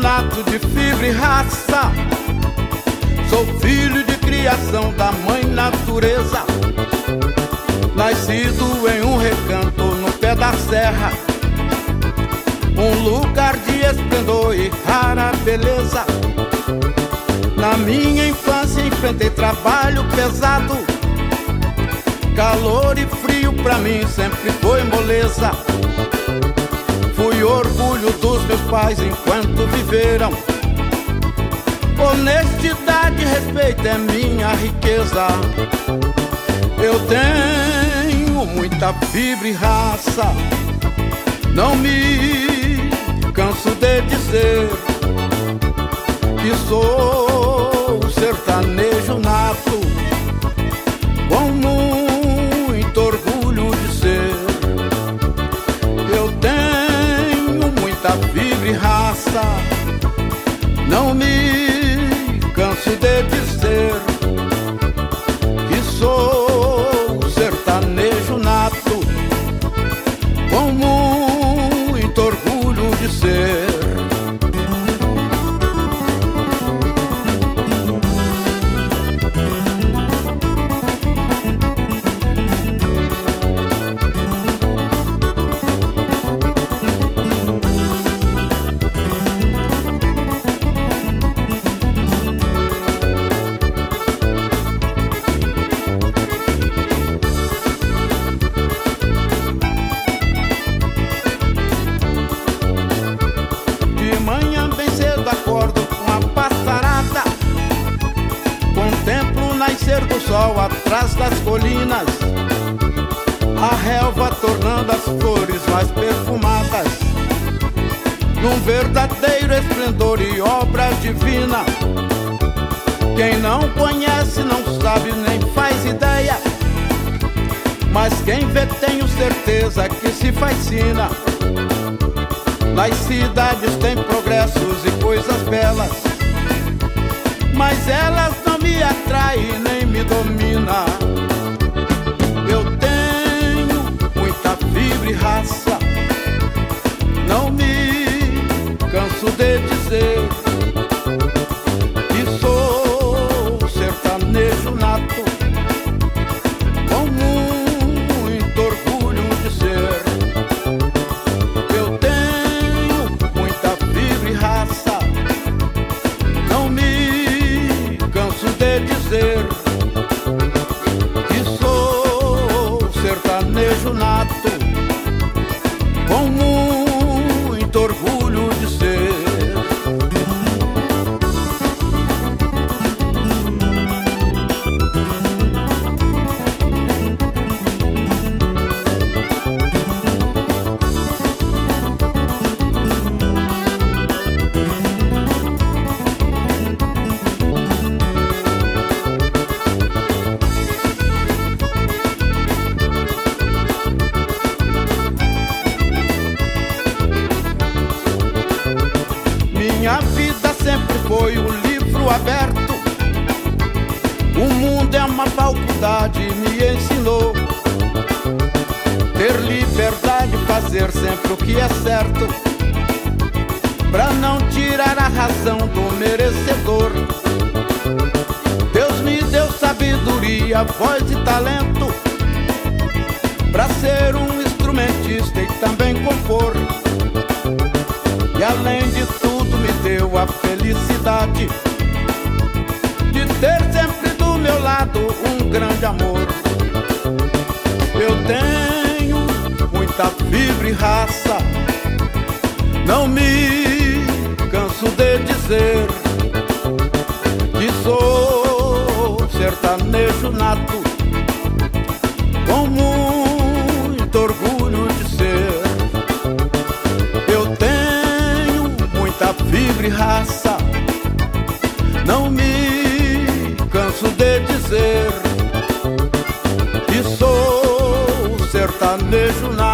nato de fibra e raça. Sou filho de criação da mãe natureza, nascido em um recanto no pé da serra, um lugar de esplendor e rara beleza. Na minha infância enfrentei trabalho pesado, calor e frio pra mim sempre foi moleza. Fui orgulho dos meus pais enquanto viveram. Honestidade e respeito é minha riqueza. Eu tenho muita fibra e raça, não me canso de dizer que sou sertanejo nato, com muito orgulho de ser. Eu tenho muita fibra e raça, não me canso de dizer que sou sertanejo nato, com muito orgulho de ser. Do sol atrás das colinas, a relva tornando as flores mais perfumadas, num verdadeiro esplendor e obra divina. Quem não conhece não sabe nem faz ideia, mas quem vê tenho certeza que se fascina. Nas cidades tem progressos e coisas belas, mas elas não me atraem nem me dominam. Eu tenho muita fibra e raça, não me canso de dizer que sou sertanejo nato, com muito orgulho de ser. Eu tenho muita fibra e raça, não me canso de dizer que sou sertanejo nato, com muito orgulho de ser. Minha vida sempre foi um livro aberto, o mundo é uma faculdade, me ensinou ter liberdade, fazer sempre o que é certo, pra não tirar a razão do merecedor. Deus me deu sabedoria, voz e talento, pra ser um instrumentista e também compor. E além de tudo me deu a felicidade de ter sempre do meu lado um grande amor. Eu tenho muita fibra e raça, não me canso de dizer que sou sertanejo nato, com muito orgulho de ser. Eu tenho muita fibra e raça, não me canso de dizer que sou sertanejo nato,